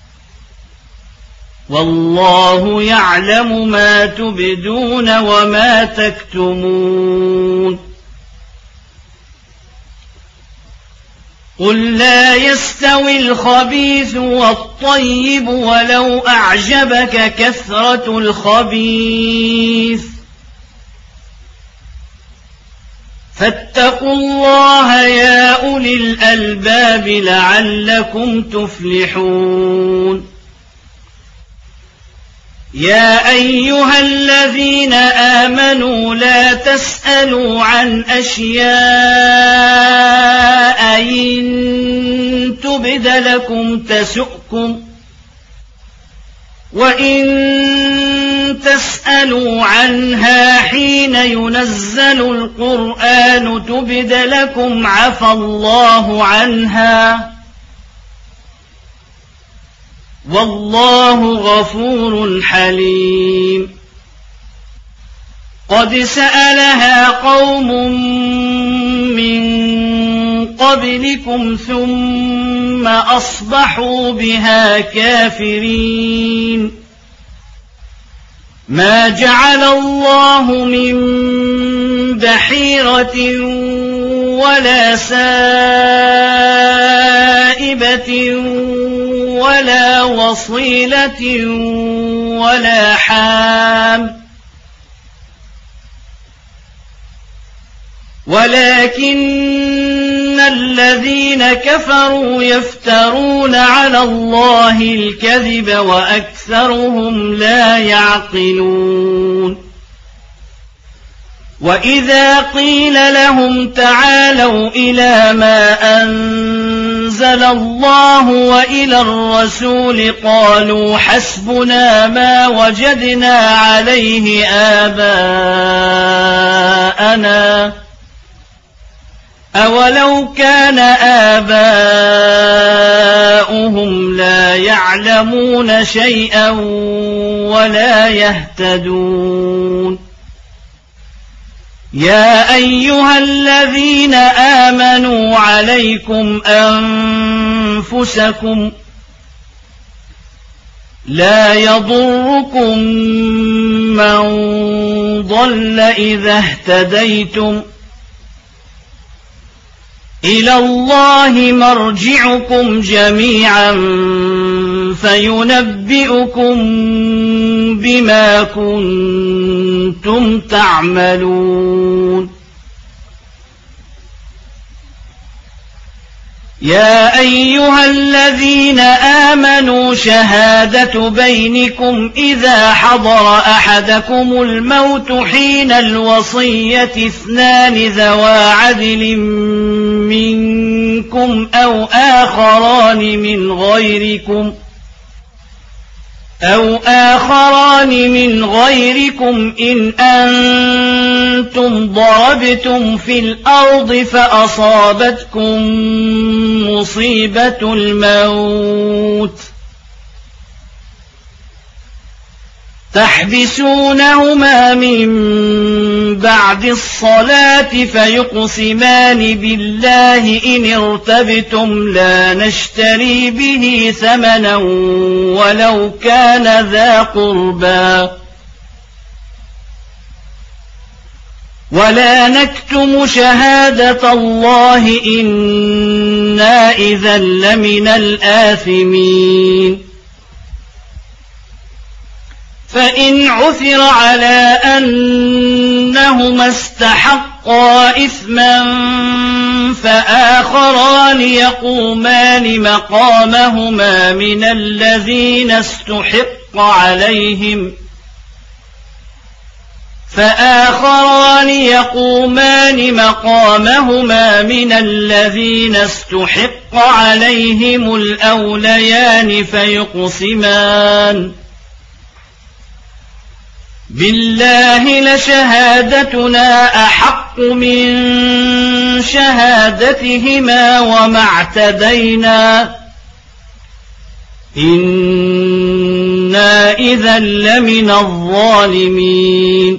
والله يعلم ما تبدون وما تكتمون قل لا يستوي الخبيث والطيب ولو أعجبك كثرة الخبيث فاتقوا الله يا أولي الألباب لعلكم تفلحون يا أيها الذين آمنوا لا تسألوا عن أشياء إن تبد لكم تسؤكم وإن تسألوا عنها حين ينزل القرآن تبد لكم عفى الله عنها والله غفور حليم قد سألها قوم من قبلكم ثم أصبحوا بها كافرين ما جعل الله من بحيرة ولا سائبة ولا وصيلة ولا حام ولكن الذين كفروا يفترون على الله الكذب وأكثرهم لا يعقلون وإذا قيل لهم تعالوا إلى ما أنزل الله وإلى الرسول قالوا حسبنا ما وجدنا عليه آباءنا أولو كان آباؤهم لا يعلمون شيئا ولا يهتدون يا أيها الذين آمنوا عليكم أنفسكم لا يضركم من ضل إذا اهتديتم إلى الله مرجعكم جميعا فينبئكم بما كنتم تعملون يا أيها الذين آمنوا شهادة بينكم إذا حضر أحدكم الموت حين الوصية اثنان ذوى عدل منكم أو آخران من غيركم إن أنتم ضربتم في الأرض فأصابتكم مصيبة الموت تحبسونهما من بعد الصلاة فيقسمان بالله إن ارتبتم لا نشتري به ثمنا ولو كان ذا قربى ولا نكتم شهادة الله إنا إذا لمن الآثمين فإن عثر على أنهما استحقا إثما فآخران يقومان مقامهما من الذين استحق عليهم الأوليان فيقسمان بالله لشهادتنا أحق من شهادتهما وما اعتدينا إنا إذا لمن الظالمين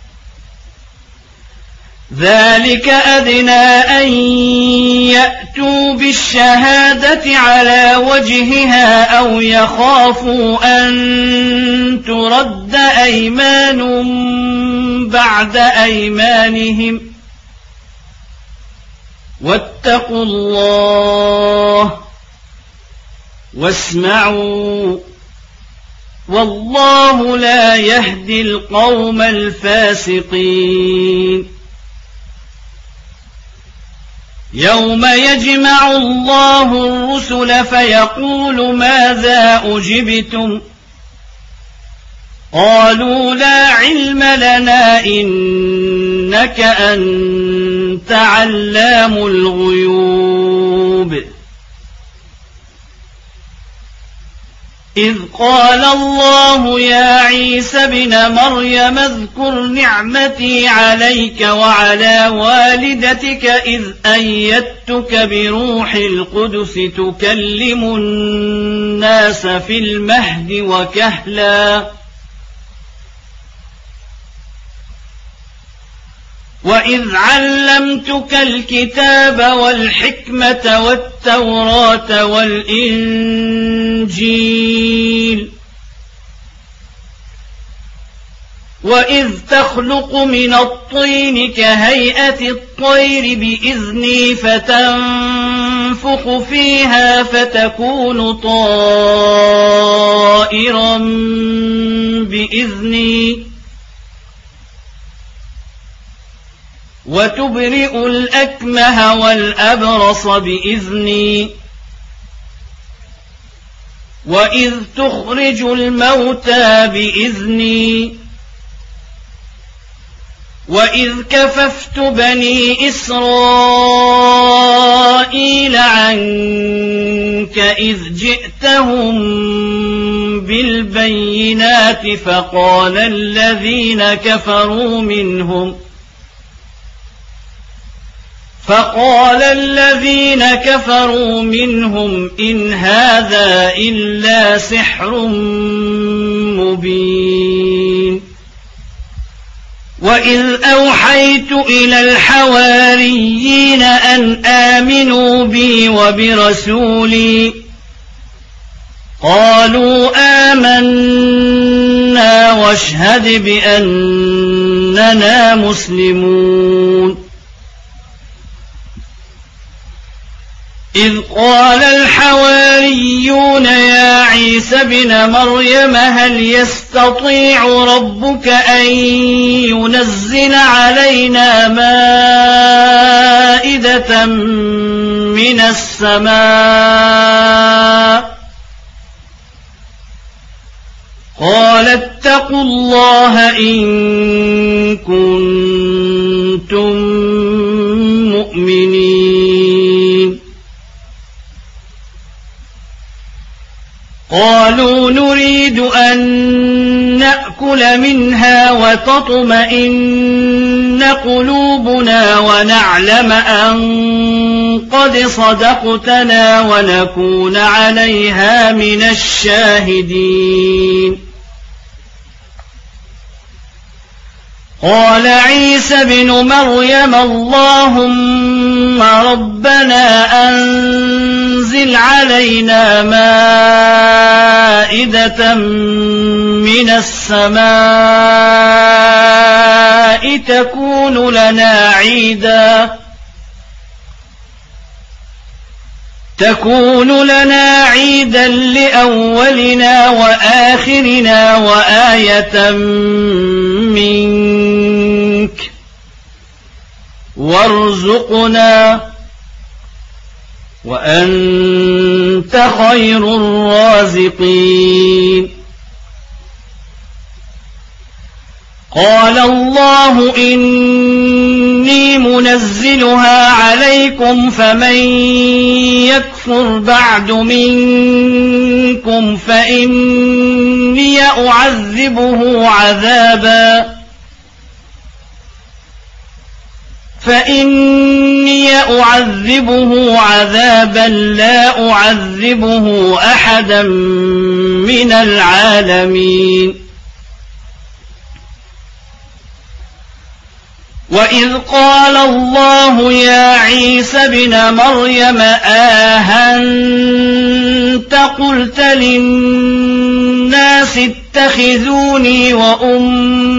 ذلك أدنى أن يأتوا بالشهادة على وجهها أو يخافوا أن ترد أيمان بعد أيمانهم واتقوا الله واسمعوا والله لا يهدي القوم الفاسقين يوم يجمع الله الرسل فيقول ماذا أجبتم قالوا لا علم لنا إنك أنت علام الغيوب إذ قال الله يا عيسى ابن مريم اذكر نعمتي عليك وعلى والدتك إذ أيدتك بروح القدس تكلم الناس في المهد وكهلا وإذ علمتك الكتاب والحكمة والتوراة والإنجيل وإذ تخلق من الطين كهيئة الطير بإذني فتنفخ فيها فتكون طائرا بإذني وتبرئ الأكمه والأبرص بإذني وإذ تخرج الموتى بإذني وإذ كففت بني إسرائيل عنك إذ جئتهم بالبينات فقال الذين كفروا منهم إن هذا إلا سحر مبين وإذ أوحيت إلى الحواريين أن آمنوا بي وبرسولي قالوا آمنا واشهد بأننا مسلمون إذ قال الحواريون يا عيسى ابن مريم هل يستطيع ربك أن ينزل علينا مائدة من السماء قال اتقوا الله إن كنتم مؤمنين قالوا نريد أن نأكل منها وتطمئن قلوبنا ونعلم أن قد صدقتنا ونكون عليها من الشاهدين قال عيسى ابن مريم اللهم ربنا أنزل علينا مائدة من السماء تكون لنا عيدا لأولنا وآخرنا وآية منك وارزقنا وأنت خير الرازقين قال الله إني منزلها عليكم فمن يكفر بعد منكم فإني أعذبه عذابا لا أعذبه أحدا من العالمين وإذ قال الله يا عيسى ابن مريم أأنت قلت للناس اتخذوني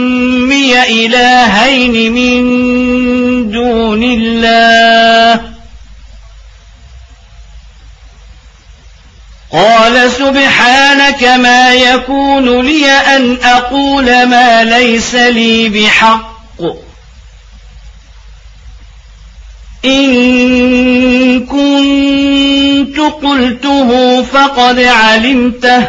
وأمي إلهين من دون الله قال سبحانك ما يكون لي أن أقول ما ليس لي بحق إن كنت قلته فقد علمته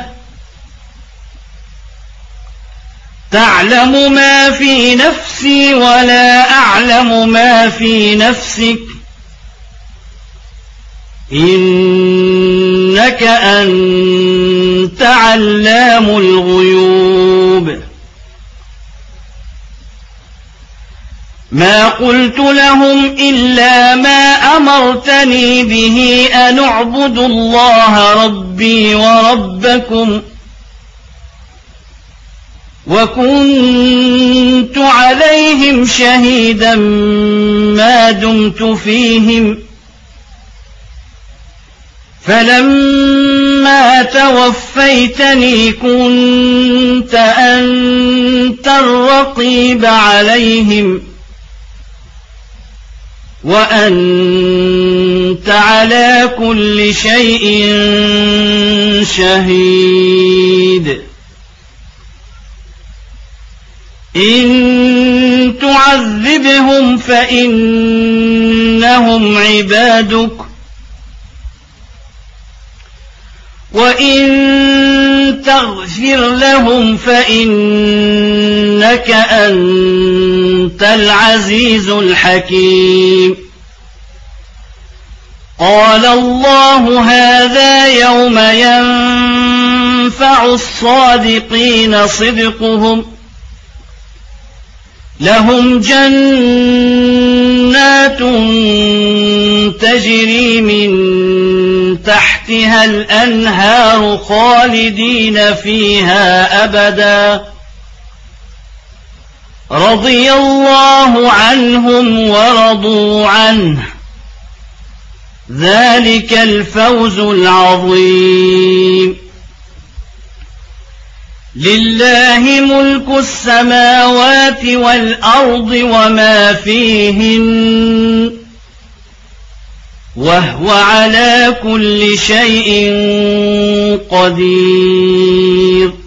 تعلم ما في نفسي ولا أعلم ما في نفسك إنك أنت علام الغيوب ما قلت لهم إلا ما أمرتني به أن اعبدوا الله ربي وربكم وكنت عليهم شهيدا ما دمت فيهم فلما توفيتني كنت أنت الرقيب عليهم وأنت على كل شيء شهيد إن تعذبهم فإنهم عبادك وإن تغفر لهم فإنك أنت العزيز الحكيم قال الله هذا يوم ينفع الصادقين صدقهم لهم جنات تجري من تحتها الأنهار خالدين فيها أبدا رضي الله عنهم ورضوا عنه ذلك الفوز العظيم لله ملك السماوات والأرض وما فيهن وهو على كل شيء قدير